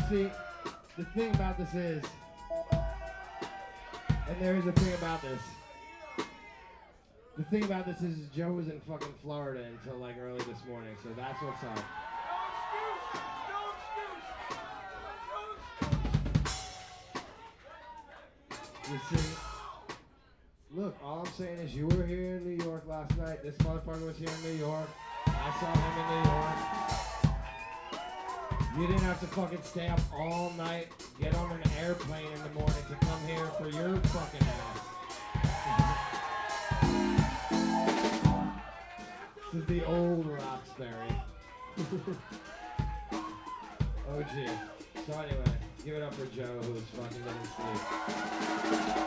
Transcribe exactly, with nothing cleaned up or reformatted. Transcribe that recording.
see, the thing about this is, and there is a thing about this. The thing about this is Joe was in fucking Florida until like early this morning, so that's what's up. You see, look, all I'm saying is you were here in New York last night. This motherfucker was here in New York. I saw him in New York. You didn't have to fucking stay up all night, get on an airplane in the morning to come here for your fucking ass. This is the old Roxbury. O G. So anyway, give it up for Joe, who's fucking didn't sleep.